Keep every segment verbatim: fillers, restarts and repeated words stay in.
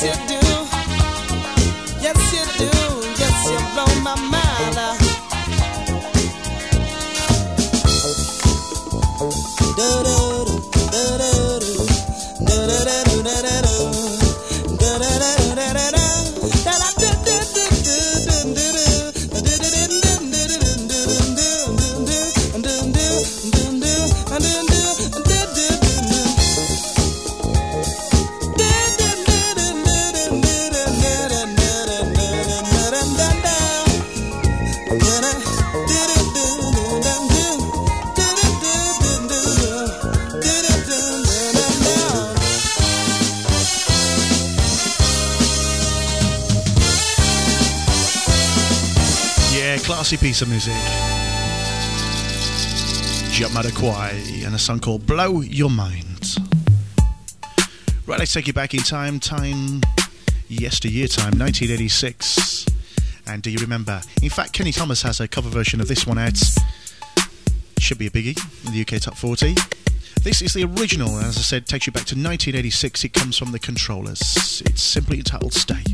you do. Yes, you do. Yes, you blow my mind. Do-do-do, do-do-do, do-do-do, do-do-do. Classy piece of music. Jamiroquai and a song called Blow Your Mind. Right, let's take you back in time, time, yesteryear time, nineteen eighty-six. And do you remember? In fact, Kenny Thomas has a cover version of this one out. Should be a biggie in the U K Top forty. This is the original, and as I said, takes you back to nineteen eighty-six. It comes from the Controllers. It's simply entitled Stay.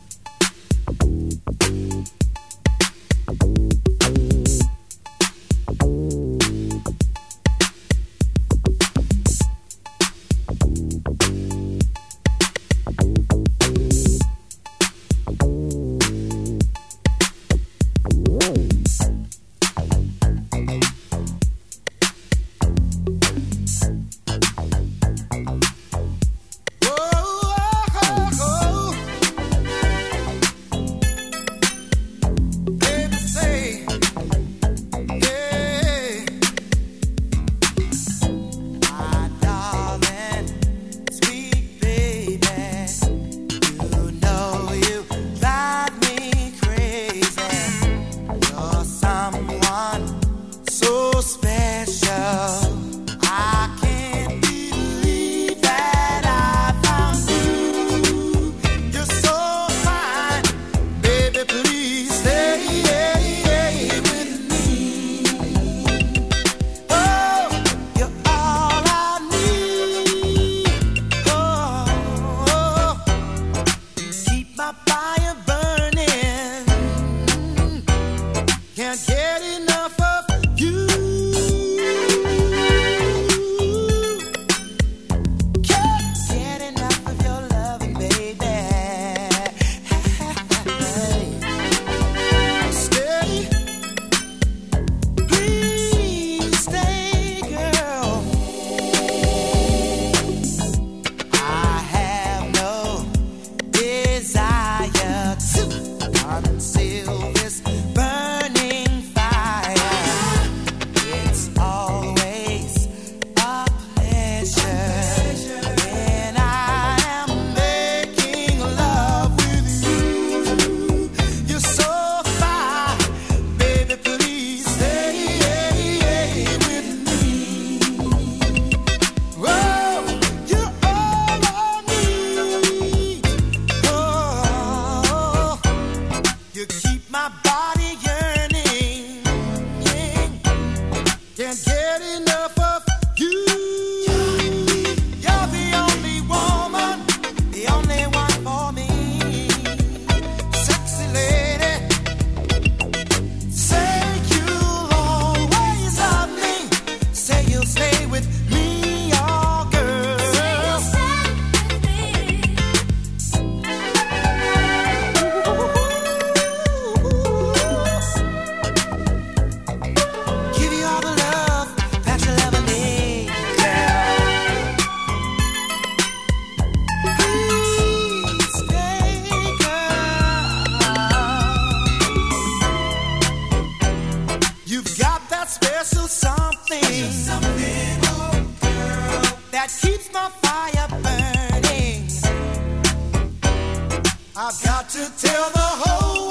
I've got to tell the whole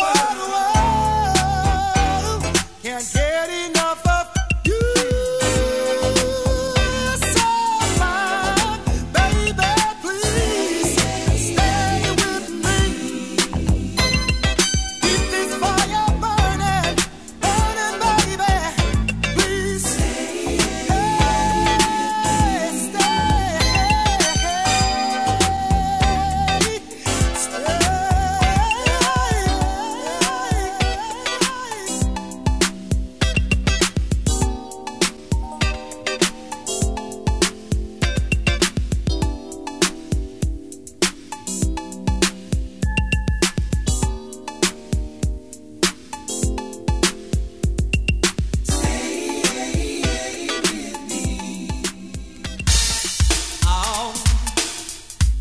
world, world can't get enough of you. So fine, baby, please stay with me. Keep this fire burning, burning, baby. Please stay, stay.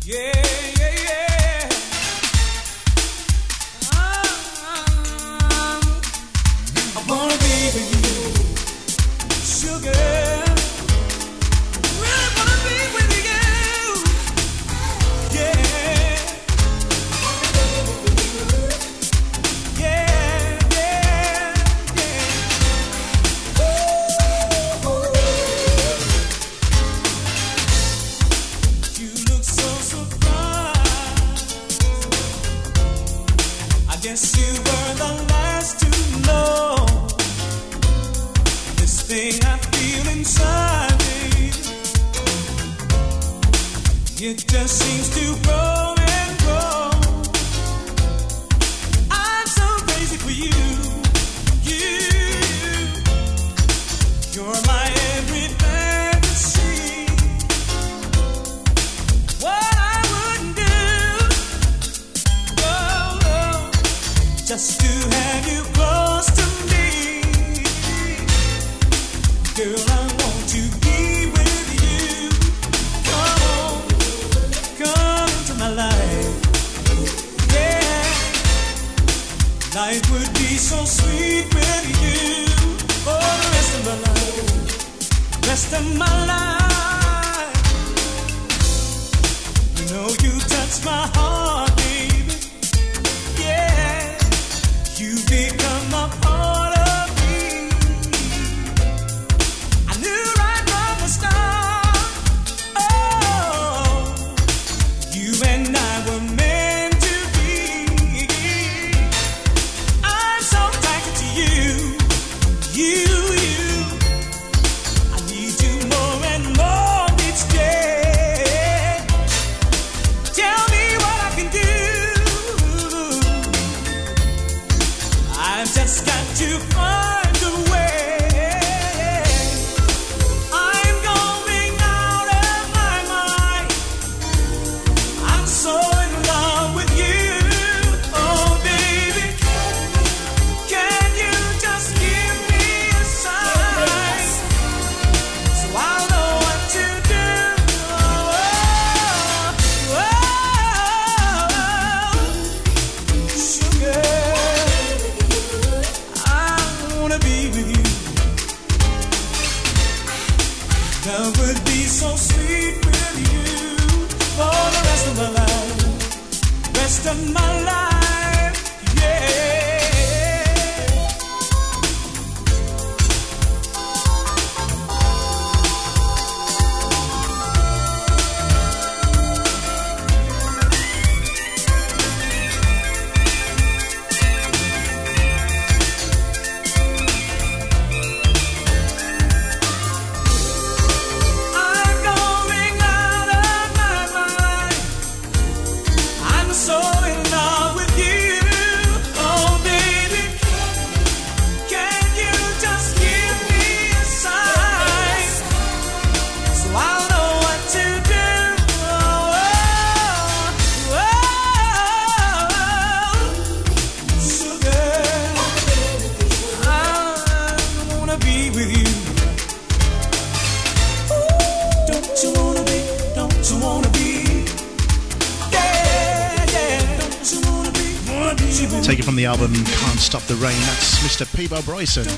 Take it from the album Can't Stop the Rain, that's Mister Peabo Bryson.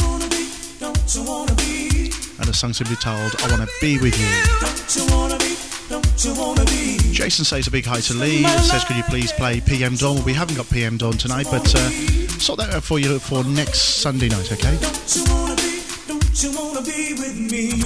And the song's going to be titled I Wanna Be With You. Jason says a big hi to Lee, says could you please play P M Dawn? Well, we haven't got P M Dawn tonight, but uh, sort that out for you for next Sunday night, okay? Don't you wanna be, don't you wanna be with me?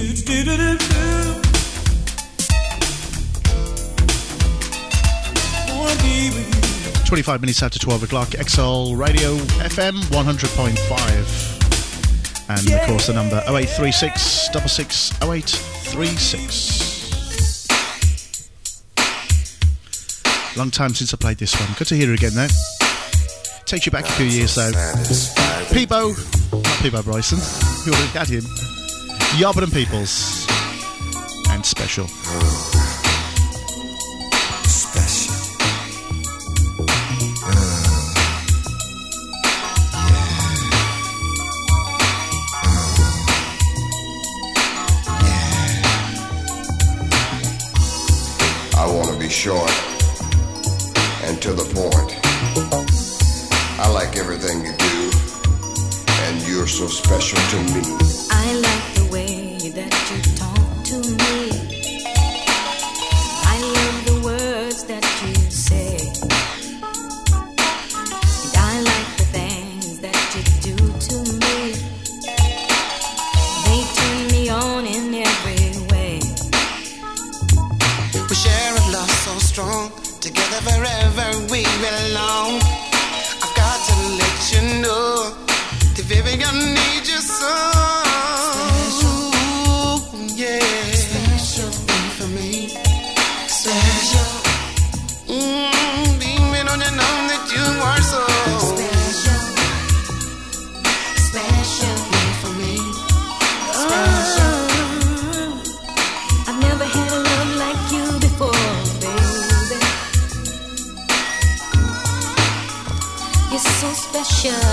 Wanna be with you. twenty-five minutes after twelve o'clock, X L Radio F M one hundred point five. And of course the number oh eight three six, six six oh eight three six. Long time since I played this one. Good to hear it again though. Takes you back a few years though. Peabo, not Peabo Bryson, we already had him. Yarborough and Peoples. And Special. I want to be short and to the point. I like everything you do, and you're so special to me. I like the way that you talk to me. I love the words that you say. And I like the things that you do to me. They turn me on in every way. We share a love so strong, together forever we belong. I've got to let you know that baby I need you so. Special, yeah. Special for me. Special. Mm, baby, don't you know that you are so special. Special for me. Special. Oh, I've never had a love like you before, baby. You're so special.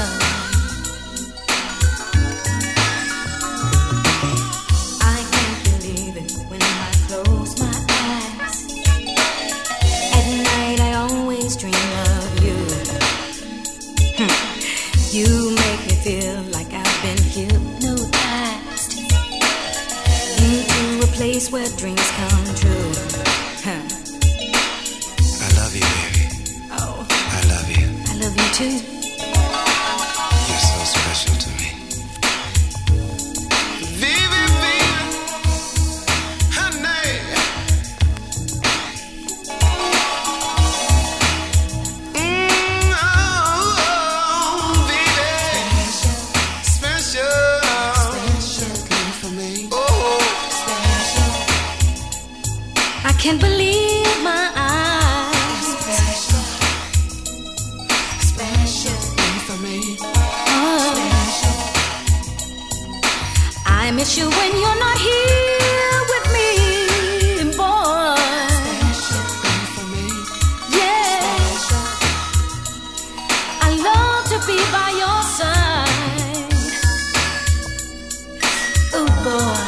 I can't believe it when I close my eyes. At night I always dream of you. Hmm. You make me feel like I've been hypnotized into a place where dreams come true. Huh. I love you, baby. Oh, I love you. I love you too. You're so special to me. Baby, baby, honey. Mm, oh, baby. Special. Special for me. Oh, special. I can't believe my eyes. Special. Special for me. Oh, I miss you when you're not here with me, boy. Special for me. Yeah, I love to be by your side. Oh boy.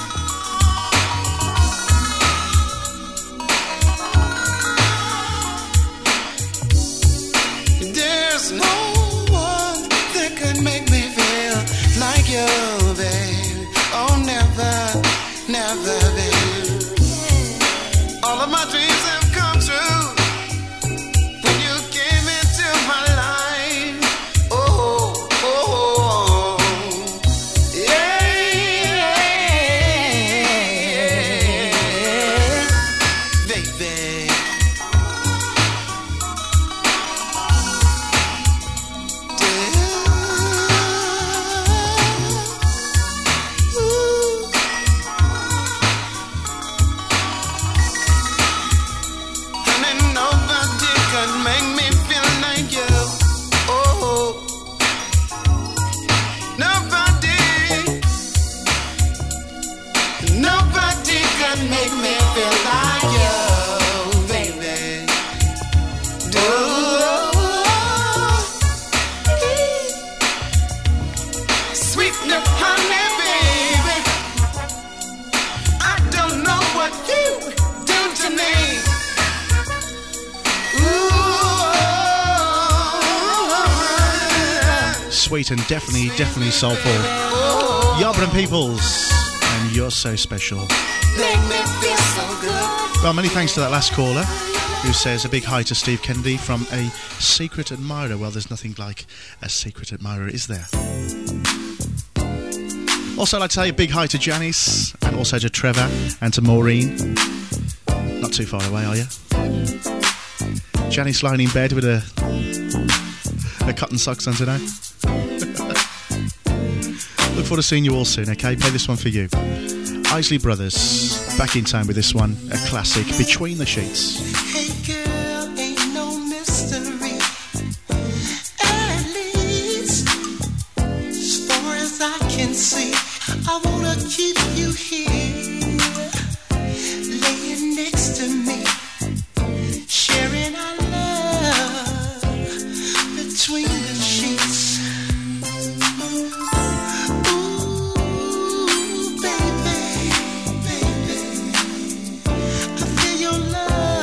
There's no one that could make me feel like you, babe. Oh, never, never, babe. All of my dreams have come true when you came into my life. Oh, oh, oh. Yeah, baby. Sweet and definitely, definitely soulful. Yarborough Peoples, and You're So Special. Make me feel so good. Well, many thanks to that last caller who says a big hi to Steve Kennedy from a secret admirer. Well, there's nothing like a secret admirer, is there? Also, I'd like to say a big hi to Janice, and also to Trevor and to Maureen. Not too far away, are you? Janice lying in bed with her, her cotton socks on today. Look forward to seeing you all soon, okay? Play this one for you. Isley Brothers, back in time with this one, a classic, Between the Sheets. Hey girl, ain't no mystery. At least, as far as I can see, I wanna keep you here, laying next to me, sharing our love between the sheets. Ooh, baby, baby, I feel your love.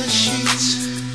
the sheets.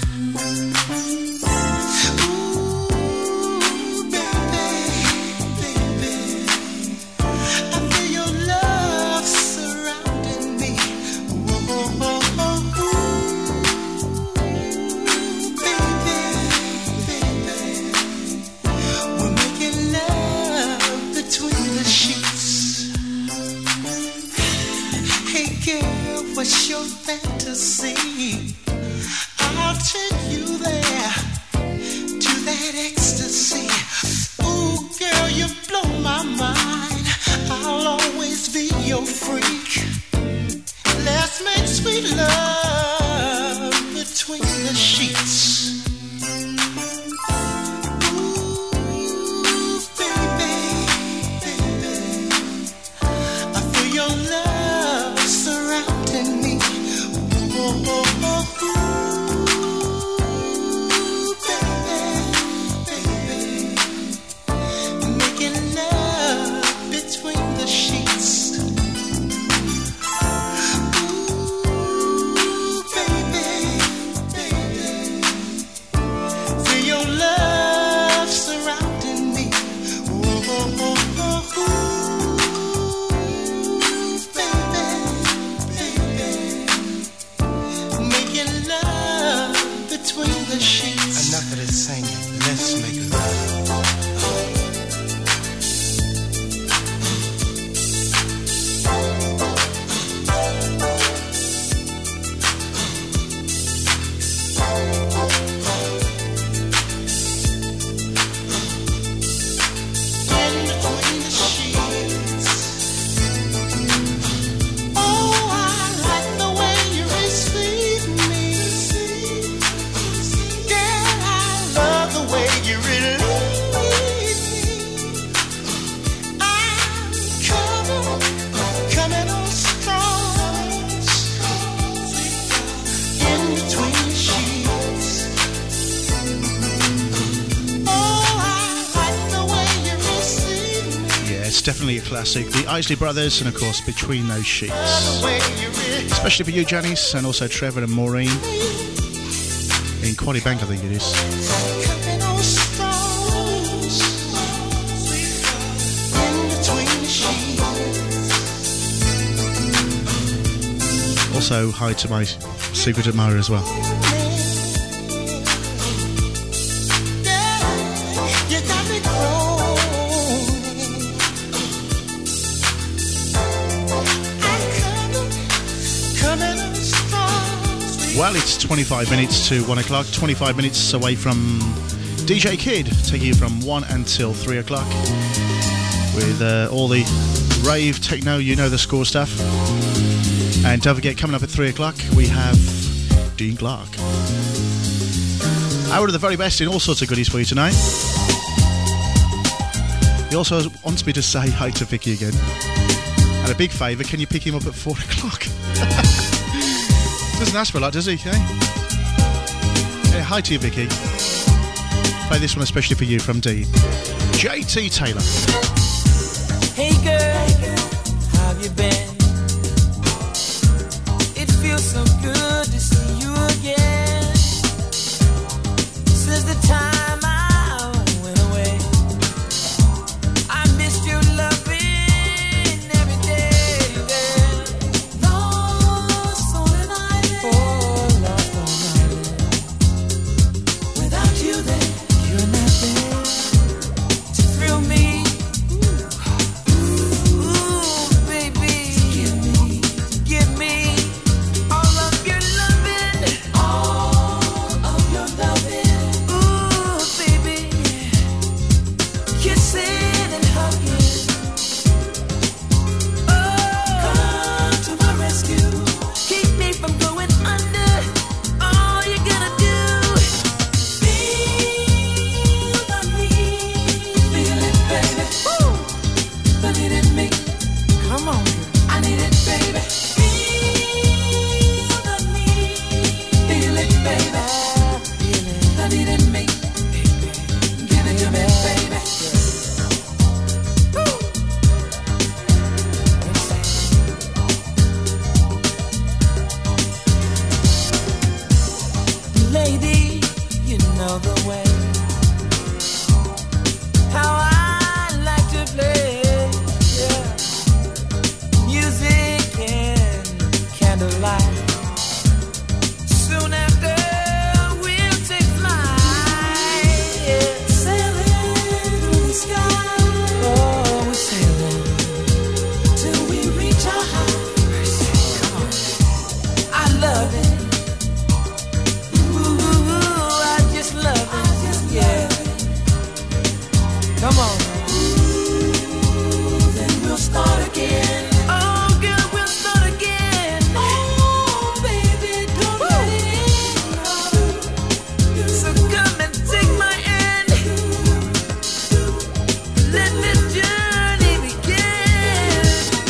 What's your fantasy? I'll take you there to that ecstasy. Ooh, girl, you blow my mind. I'll always be your freak. Let's make sweet love between the sheets. Definitely a classic. The Isley Brothers, and of course, Between Those Sheets. Especially for you, Janice, and also Trevor and Maureen. In Quaddy Bank, I think it is. Also, hi to my secret admirer as well. Well, it's twenty-five minutes to one o'clock, twenty-five minutes away from D J Kid, taking you from one until three o'clock with uh, all the rave, techno, you know the score stuff. And don't forget, coming up at three o'clock, we have Dean Clark. Hour of the very best in all sorts of goodies for you tonight. He also wants me to say hi to Vicky again. And a big favour, can you pick him up at four o'clock? Doesn't ask for a lot, does he? Eh? Hey, hi to you, Vicky. Play this one especially for you from Dean. J T Taylor. Hey girl, how have you been? It feels so good to see you again. Since the time I went away, I missed your loving every day, girl. Lost on an island, oh, lost on an island. Without you there, you're not there to thrill me. Ooh, baby. all the way. How I like to play, yeah. Music and candlelight. Soon after we'll take flight, yeah. Sailing through the sky. Oh, we're sailing till we reach our heights. Come on, I love it. Come on. Ooh, then we'll start again. Oh, girl, we'll start again. Oh, baby, don't Woo. Let it end. So come and take my hand. Let this journey begin.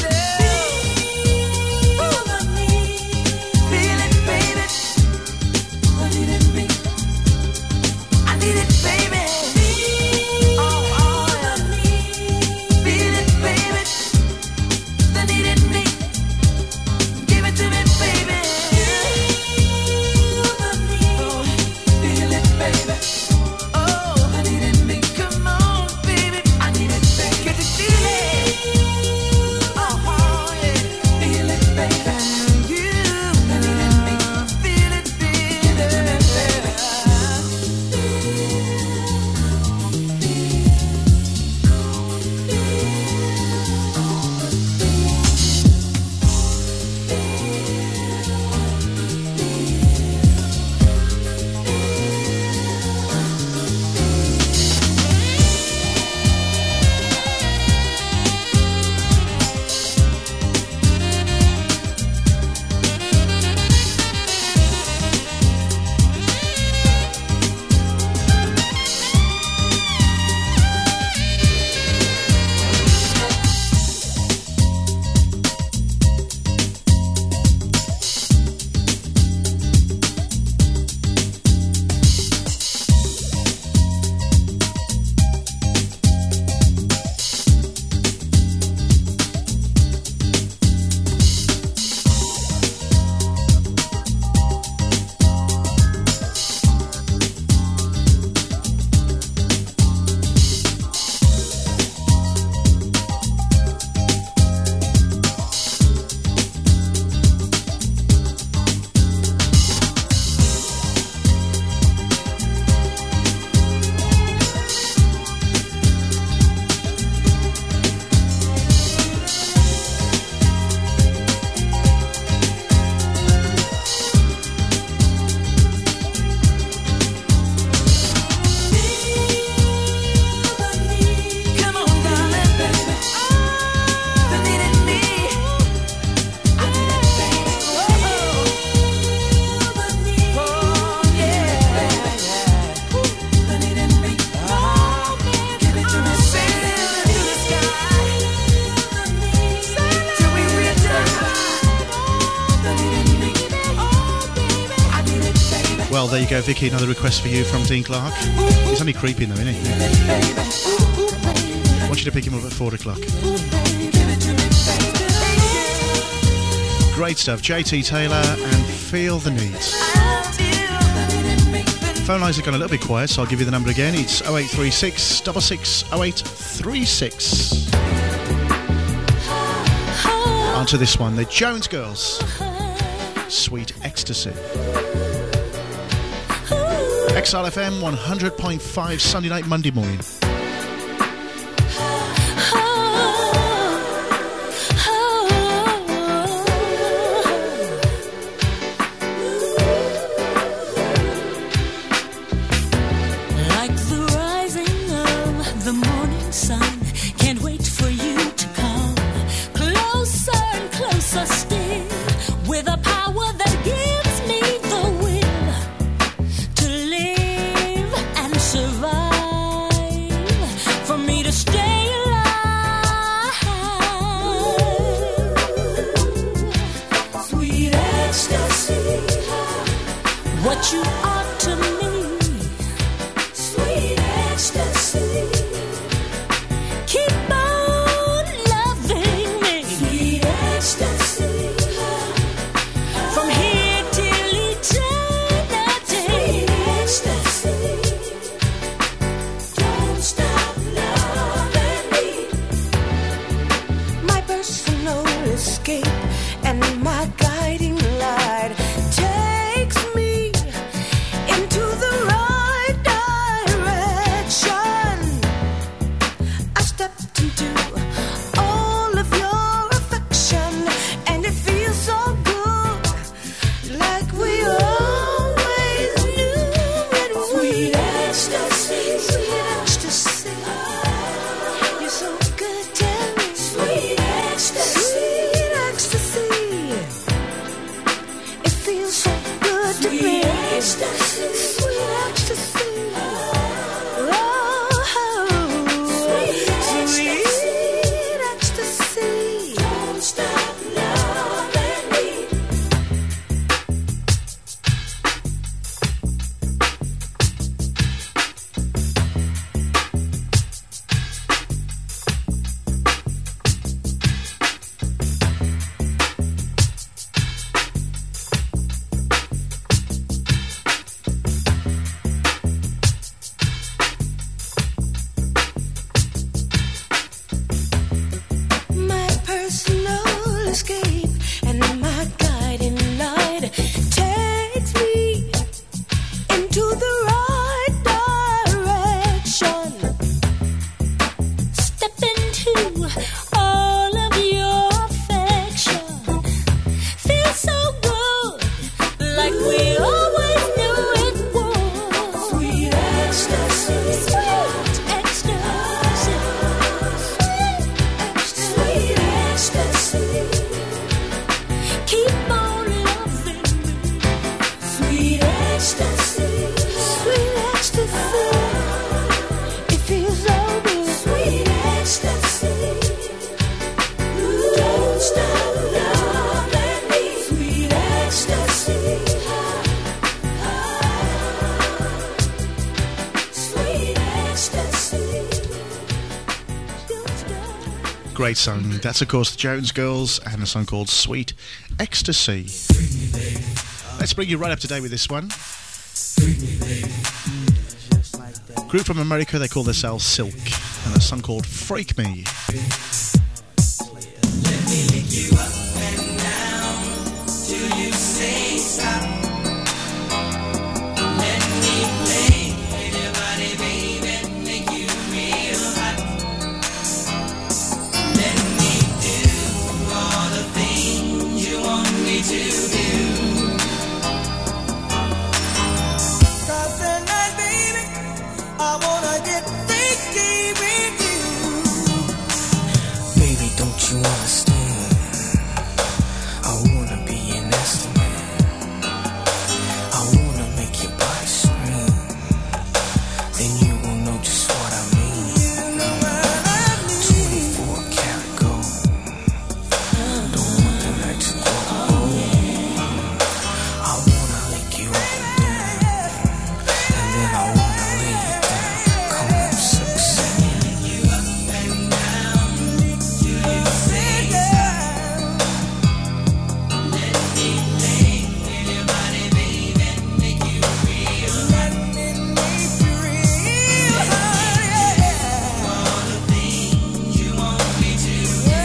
Feel the need. Feel it, baby. I need it, me. I need it, baby. Well, there you go, Vicky. Another request for you from Dean Clark. He's only creeping though, isn't he? I want you to pick him up at four o'clock. Great stuff. J T Taylor and Feel the Need. Phone lines have gone a little bit quiet, so I'll give you the number again. It's oh eight three six, six six oh eight three six. On to this one, the Jones Girls. Sweet Ecstasy. X L F M one hundred point five Sunday night, Monday morning. Like the rising of the morning sun, can't wait for you to come closer and closer still, with a power that gives me the will to live and survive, for me to stay alive. Sweet ecstasy, what you are to me. Sweet ecstasy, keep on loving me. Sweet ecstasy, from here till eternity. Sweet ecstasy, to the right direction. Step into all of your affection. Feel so good, like we always knew it was. Sweet ecstasy, sweet ecstasy, sweet ecstasy. Keep on loving me. Sweet ecstasy, sweet ecstasy. It feels so good. Sweet ecstasy. Don't stop loving me. Sweet ecstasy. Sweet ecstasy. Don't stop. Great song. That's, of course, the Jones Girls and a song called Sweet Ecstasy. Let's bring you right up to date with this one. Group from America, they call themselves Silk, and a song called Freak Me. Cause tonight, baby, I wanna get freaky with you. Baby, don't you understand? I wanna be your nasty man. I wanna make your body scream. Then you will know just what I mean. twenty-four karat gold. Don't want the night to go old. I wanna lick you up and down, and then I wanna lay you down. Come on, success. You up and down, lick you up and down. Let me lay with your body, baby, make you real. Let me make you real, honey. All the things you want me to do.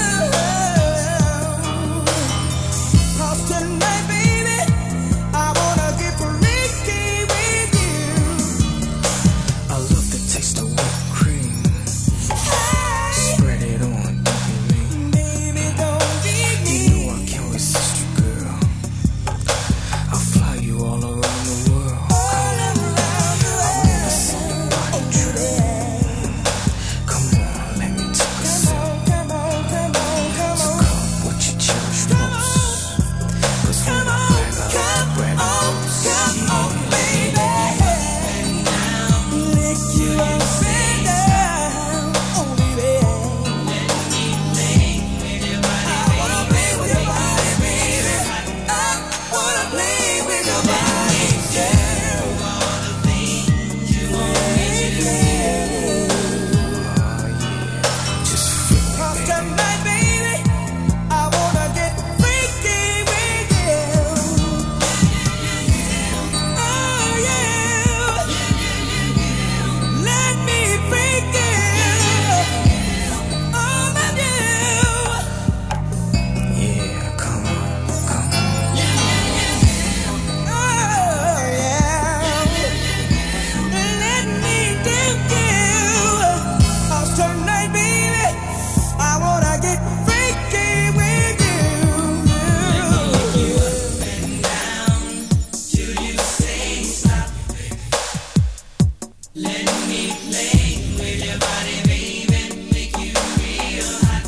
Cause tonight, baby, I wanna get freaky with you. I love the taste of whipped cream. Spread it on, don't be mean. Baby, don't be mean. You know I can't resist you, girl. I'll fly you all around the world. All around the world. I wanna see your body tremble. Come on, let me take a sip. Come on, come on, come on. So come, what you cherish most. Cause when I brag, I brag most. Come on, baby. Lick you up and down. Oh, baby. Let me play with your body. I wanna play with your body, baby. I wanna play with your body, girl. All the things you want me to do. Oh, yeah. Just freak me, baby. Tonight, baby, I wanna get freaky with you. Oh, yeah. Let me freak you. All of you. Yeah, come on, come on. Oh, yeah. Let me do you. Cause tonight, baby, I wanna get freaky with you. Let me you up and down till you say stop. Let me play with your body, baby, make you real hot.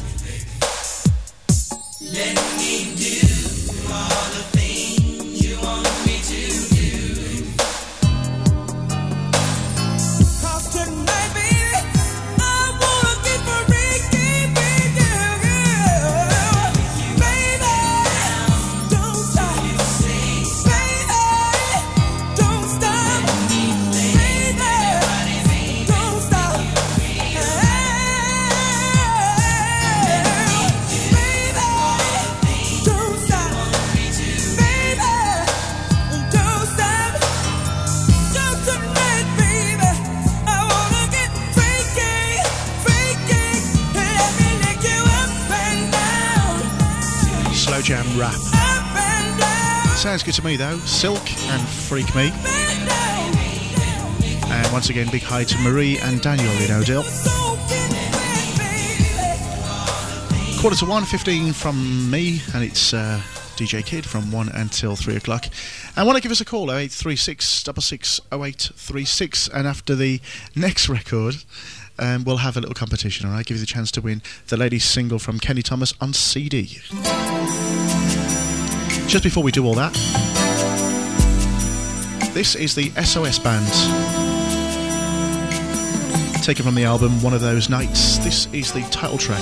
Let me do all the things you want me to do. Cause tonight, baby, I wanna get freaky with you, girl. Baby, don't stop. Baby, don't stop. Baby, don't stop. Jam rap. Sounds good to me though. Silk and Freak Me. And once again, big hi to Marie and Daniel in Odell. Quarter to one, fifteen from me, and it's uh, D J Kid from one until three o'clock. And want to give us a call, oh eight three six, six six oh eight three six, and after the next record, um, we'll have a little competition, alright? Give you the chance to win the latest single from Kenny Thomas on C D. Just before we do all that, this is the S O S Band, taken from the album One of Those Nights. This is the title track.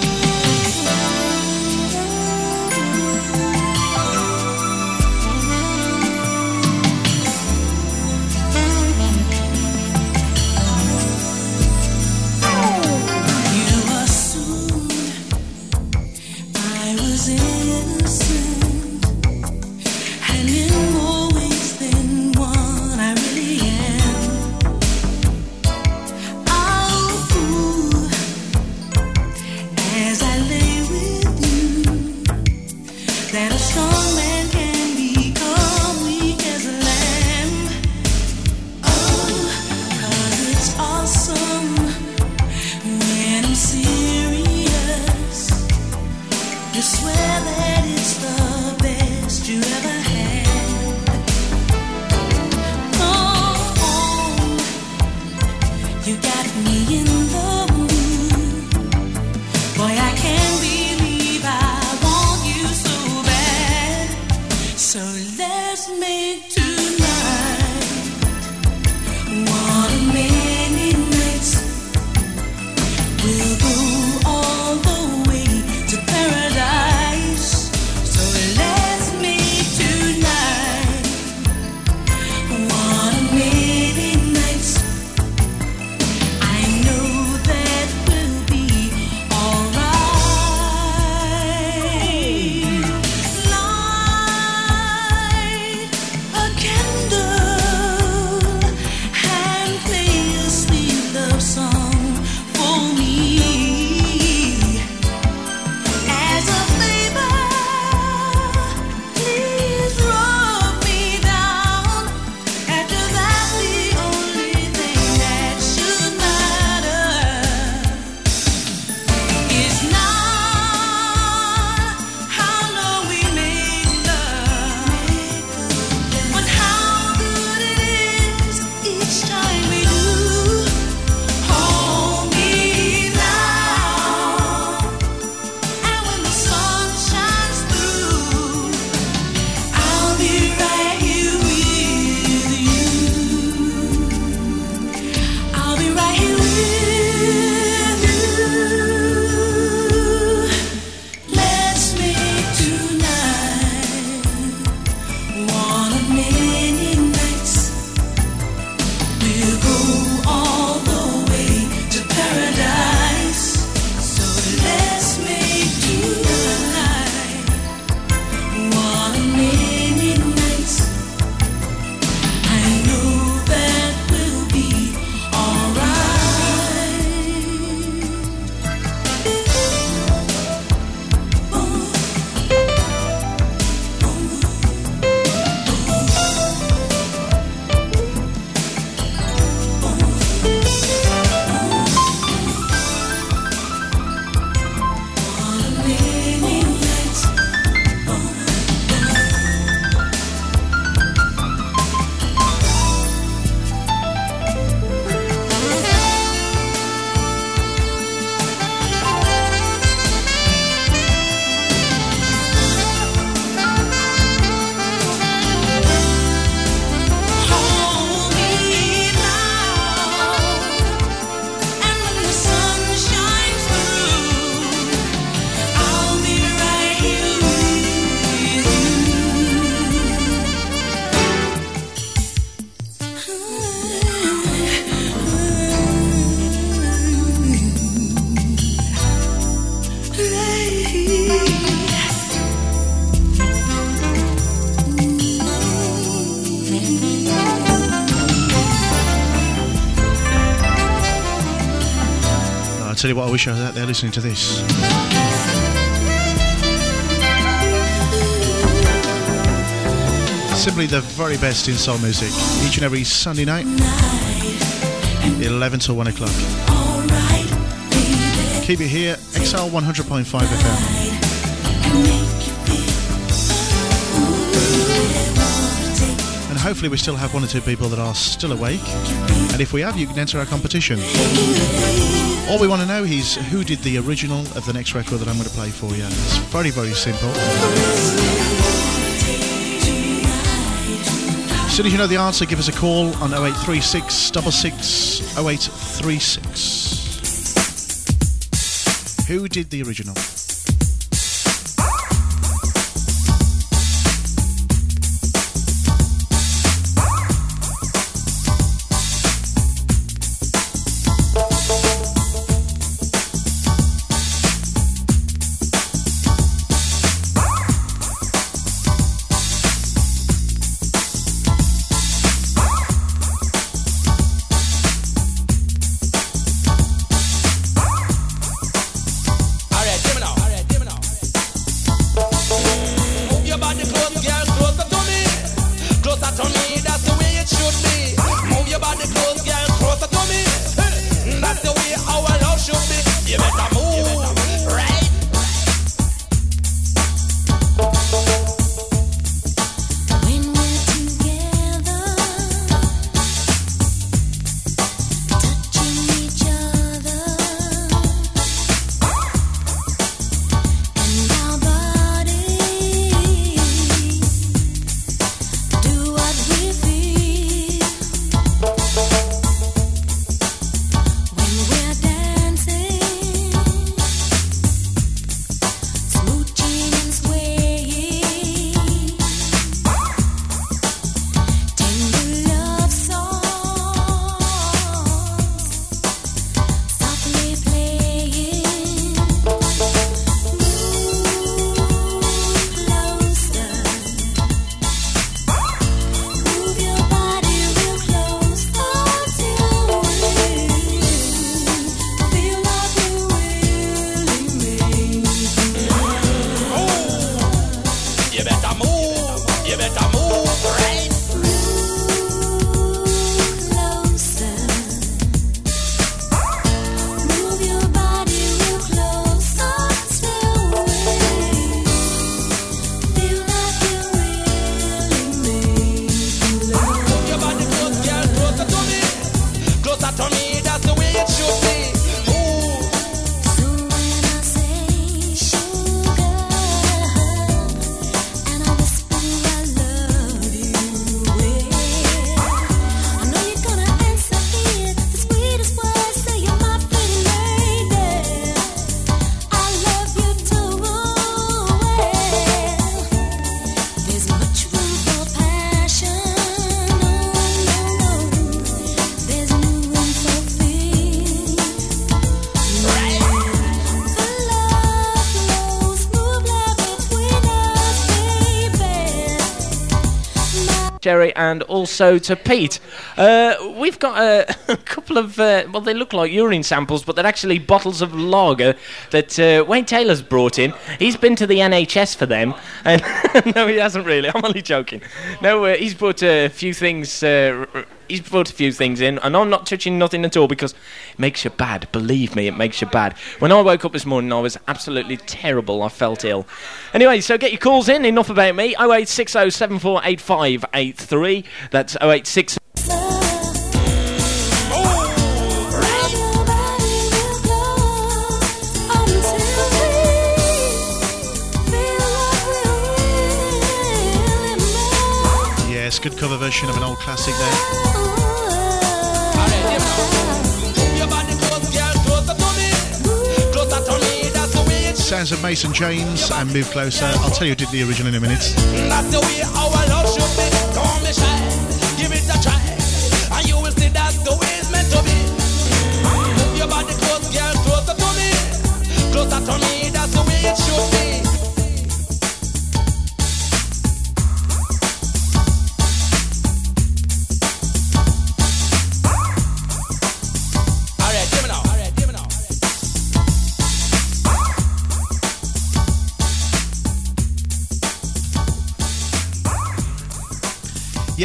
Tell you what, I wish I was out there listening to this. Simply the very best in soul music, each and every Sunday night. eleven till one o'clock. Alright, baby. Keep it here, X L one hundred point five F M. And make you feel. And hopefully we still have one or two people that are still awake. And if we have, you can enter our competition. All we want to know is who did the original of the next record that I'm going to play for you. It's very, very simple. As soon as you know the answer, give us a call on oh eight three six, six six, oh eight three six. Who did the original? Jerry, and also to Pete. Uh, we've got a, a couple of, uh, well, they look like urine samples, but they're actually bottles of lager that uh, Wayne Taylor's brought in. He's been to the N H S for them. And no, he hasn't really. I'm only joking. No, uh, he's brought a few things... Uh, He's brought a few things in, and I'm not touching nothing at all because it makes you bad. Believe me, it makes you bad. When I woke up this morning, I was absolutely terrible. I felt ill. Anyway, so get your calls in. Enough about me. oh eight six oh, seven four eight five eight three. That's oh eight six oh. Yes, good cover version of an old classic there. Sounds of Mason James and Move Closer. I'll tell you who did the original in a minute. That's the way our love should be. Don't be shy, give it a try, and you will see that's the way it's meant to be. Move your body close, girl, closer to me, closer to me. That's the way it should be.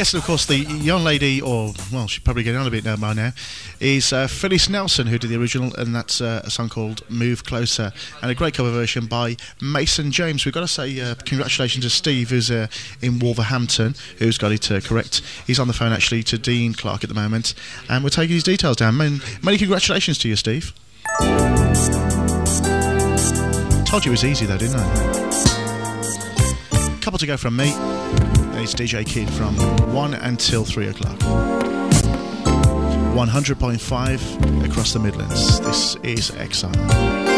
Yes, and of course, the young lady, or, well, she's probably getting on a bit now by now, is uh, Phyllis Nelson, who did the original, and that's uh, a song called Move Closer, and a great cover version by Mason James. We've got to say uh, congratulations to Steve, who's uh, in Wolverhampton, who's got it uh, correct. He's on the phone, actually, to Dean Clark at the moment, and we're taking his details down. Many, many congratulations to you, Steve. Told you it was easy, though, didn't I? Couple to go from me. It's D J Kid from one until three o'clock. one hundred point five across the Midlands. This is Exile.